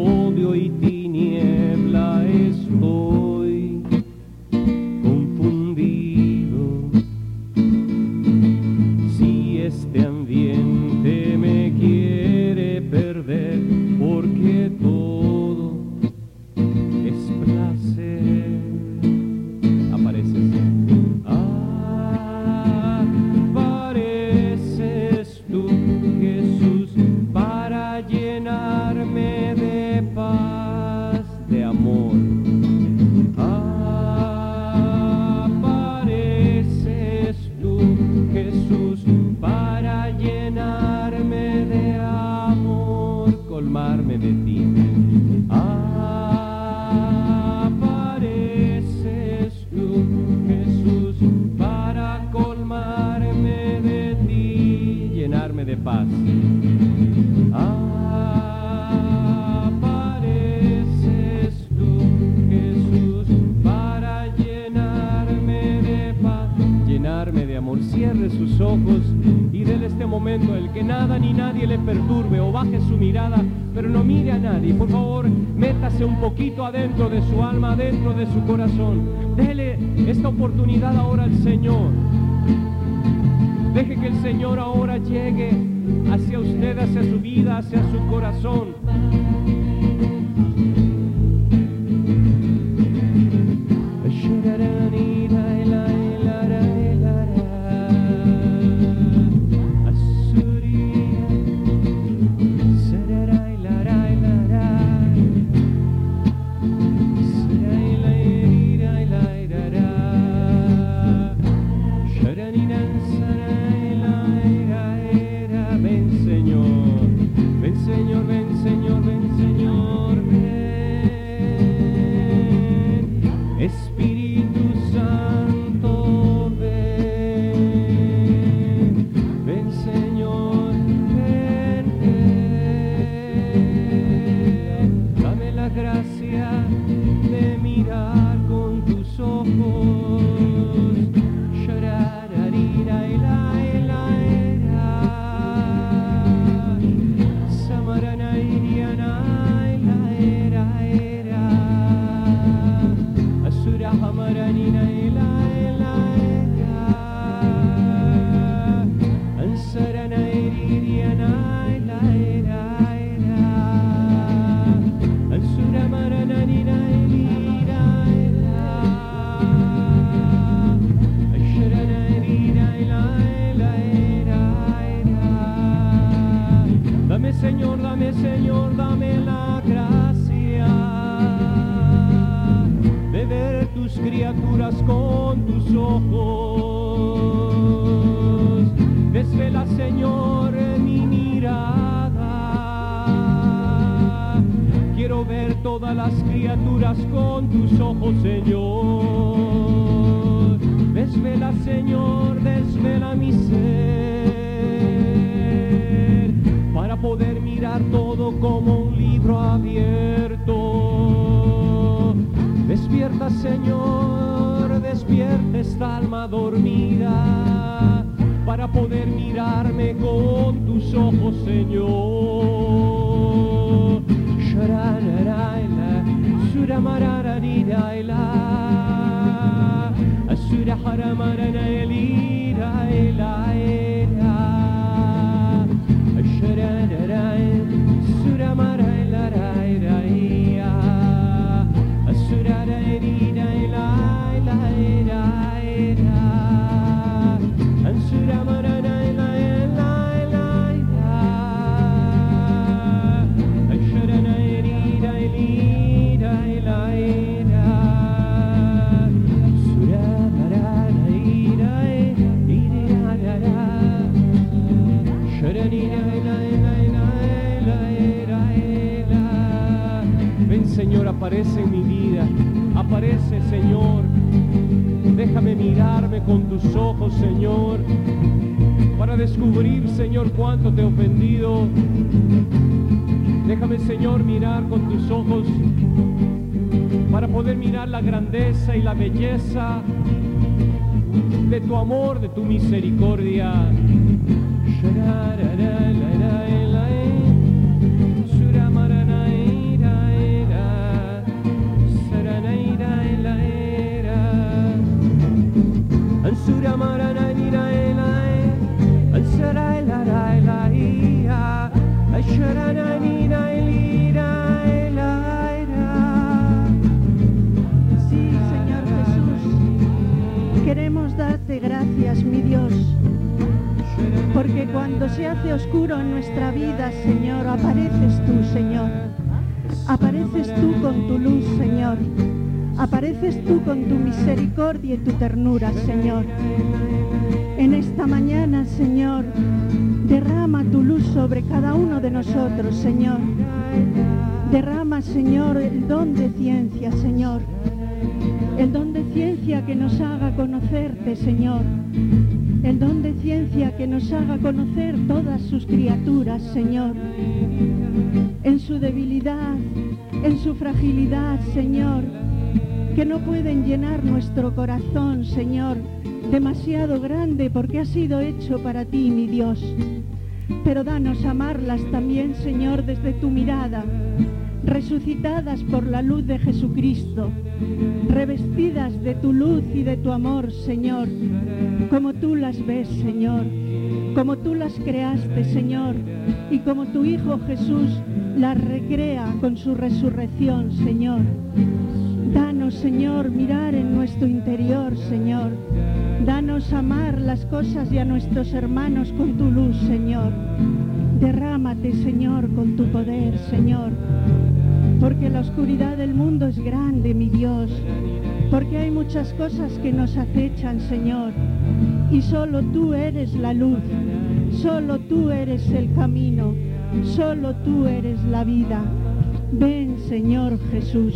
perturbe o baje su mirada, pero no mire a nadie. Por favor, métase un poquito adentro de su alma, adentro de su corazón. Dele esta oportunidad ahora al Señor. Deje que el Señor ahora llegue hacia usted, hacia su vida, hacia su corazón. Señor, dame, Señor, dame la gracia de ver tus criaturas con tus ojos. Desvela, Señor, mi mirada. Quiero ver todas las criaturas con tus ojos, Señor. Desvela, Señor, desvela mi ser, para poder mirar todo como un libro abierto. Despierta, Señor, despierta esta alma dormida, para poder mirarme con tus ojos, Señor. Sharararaila, suramararariraila, asuraharamaranailiraila. Señor, aparece en mi vida, aparece, Señor. Déjame mirarme con tus ojos, Señor, para descubrir, Señor, cuánto te he ofendido. Déjame, Señor, mirar con tus ojos para poder mirar la grandeza y la belleza de tu amor, de tu misericordia.
Sí, Señor Jesús, queremos darte gracias, mi Dios, porque cuando se hace oscuro en nuestra vida, Señor, apareces tú, Señor. Apareces tú con tu luz, Señor. Apareces tú con tu misericordia y tu ternura, Señor. En esta mañana, Señor, derrama tu luz sobre cada uno de nosotros, Señor. Derrama, Señor, el don de ciencia, Señor. El don de ciencia que nos haga conocerte, Señor. El don de ciencia que nos haga conocer todas sus criaturas, Señor. En su debilidad, en su fragilidad, Señor, que no pueden llenar nuestro corazón, Señor, demasiado grande porque ha sido hecho para ti, mi Dios. pero danos amarlas también, Señor, desde tu mirada, resucitadas por la luz de Jesucristo, revestidas de tu luz y de tu amor, Señor, como tú las ves, Señor, como tú las creaste, Señor, y como tu Hijo Jesús las recrea con su resurrección, Señor. Danos, Señor, mirar en nuestro interior, Señor. Danos amar las cosas y a nuestros hermanos con tu luz, Señor. Derrámate, Señor, con tu poder, Señor. Porque la oscuridad del mundo es grande, mi Dios. Porque hay muchas cosas que nos acechan, Señor. Y solo tú eres la luz. Solo tú eres el camino. Solo tú eres la vida. Ven, Señor Jesús.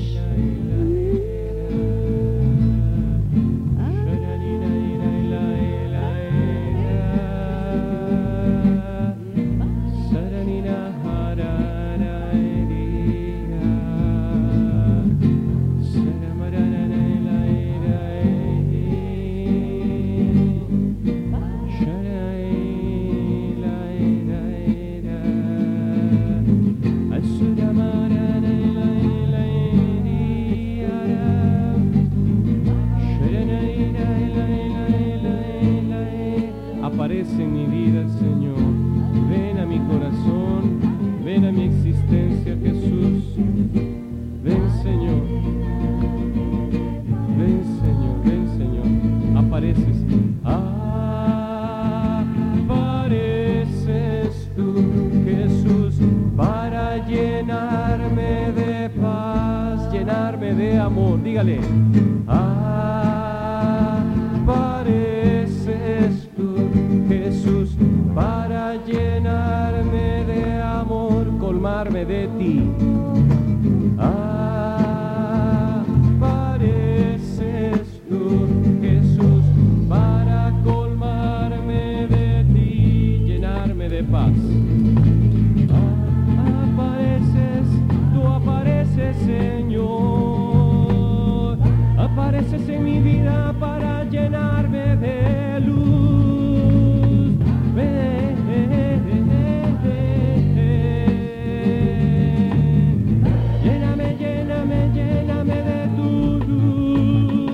Aparece en mi vida, Señor. Ven a mi corazón, ven a mi existencia, Jesús. Ven, Señor. Ven, Señor, ven, Señor. Apareces. Apareces tú, Jesús, para llenarme de paz, llenarme de amor. Dígale. Apareces tú, Jesús, para llenarme de amor, colmarme de ti. Apareces tú, Jesús, para colmarme de ti, llenarme de paz. Apareces, tú apareces, Señor. Apareces en mi vida para llenarme de luz. Ven, lléname, lléname, lléname de tu luz.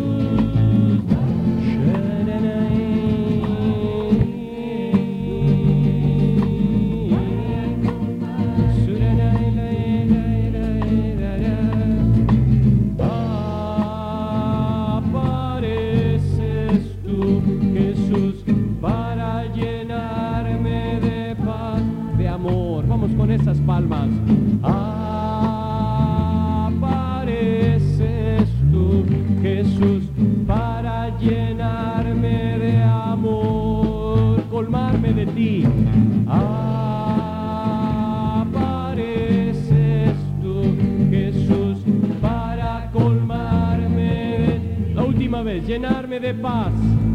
Apareces tú, Jesús, para llenarme de paz, de amor. Vamos con esas palmas. Apareces tú, Jesús, para llenarme de amor, colmarme de ti. Apareces tú, Jesús, para colmarme de... La última vez, llenarme de paz.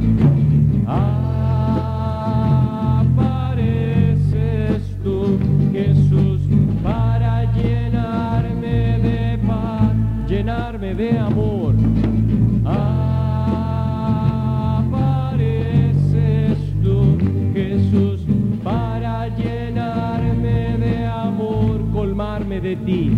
Apareces tú, Jesús, para llenarme de paz, llenarme de amor. Apareces tú, Jesús, para llenarme de amor, colmarme de ti.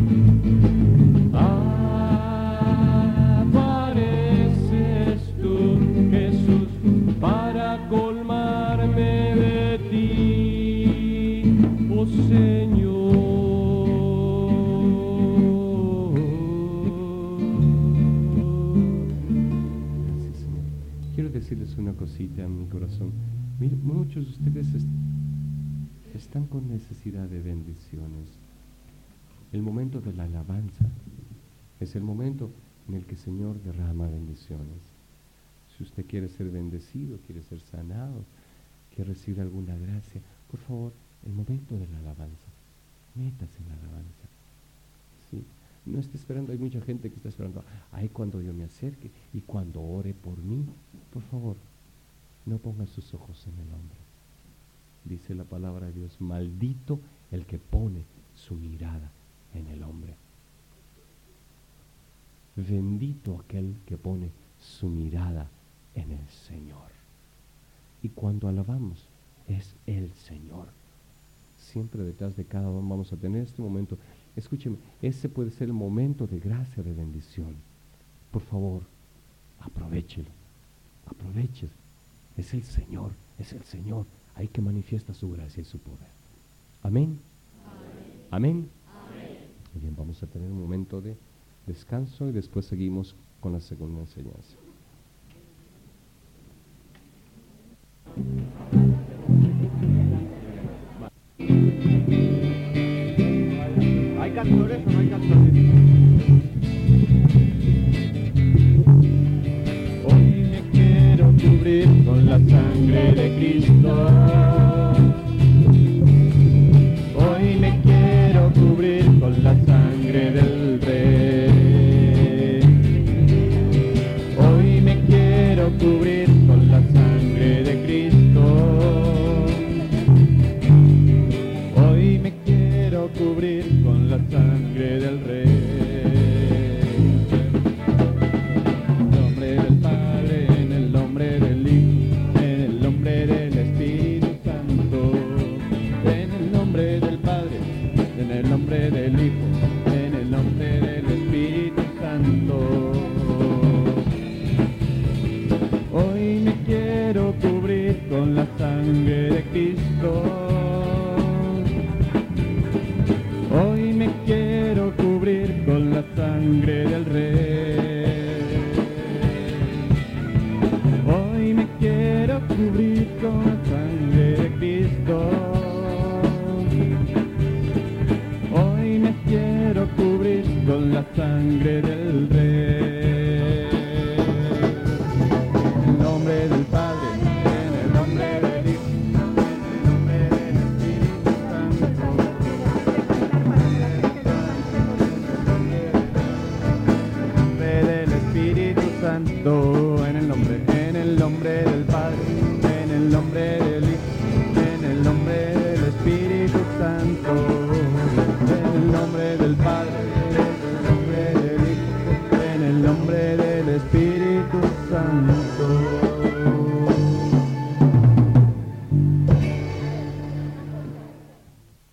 Apareces tú, Jesús, para colmarme de ti, oh Señor. Gracias, Señor. Quiero decirles una cosita en mi corazón. Miren, muchos de ustedes est están con necesidad de bendiciones. El momento de la alabanza es el momento en el que el Señor derrama bendiciones. Si usted quiere ser bendecido, quiere ser sanado, quiere recibir alguna gracia, por favor, el momento de la alabanza, métase en la alabanza. ¿Sí? No esté esperando, hay mucha gente que está esperando, ay, cuando yo me acerque y cuando ore por mí. Por favor, no ponga sus ojos en el hombre. Dice la palabra de Dios, maldito el que pone su mirada en el hombre. Bendito aquel que pone su mirada en el Señor. Y cuando alabamos, es el Señor siempre detrás de cada uno vamos a tener este momento. Escúcheme, ese puede ser el momento de gracia, de bendición. Por favor, aprovéchelo, aprovechelo. Es el Señor, es el Señor, ahí que manifiesta su gracia y su poder. Amén. Amén. Amén. Muy bien, vamos a tener un momento de descanso y después seguimos con la segunda enseñanza.
¿Hay cantores o no hay cantores? Hoy me quiero cubrir con la sangre de Cristo. Hoy me quiero cubrir con la sangre del Rey. Hoy me quiero cubrir con la sangre de Cristo. Hoy me quiero cubrir con la sangre del Rey. En el nombre del Padre, en el nombre del Hijo, en el nombre del Espíritu Santo. En el nombre del Padre, en el nombre del Hijo, en el nombre del Espíritu Santo. Hoy me quiero cubrir con la sangre de Cristo. Hoy me quiero cubrir con la sangre del Rey. Hoy me quiero cubrir con la sangre de Cristo. Hoy me quiero cubrir con la sangre del Rey. En el nombre del Padre, en el nombre del Hijo, en el nombre del Espíritu Santo. Del Espíritu Santo, en el nombre, en el nombre del Padre, en el nombre del Hijo, en el nombre del Espíritu Santo, en el nombre del Padre.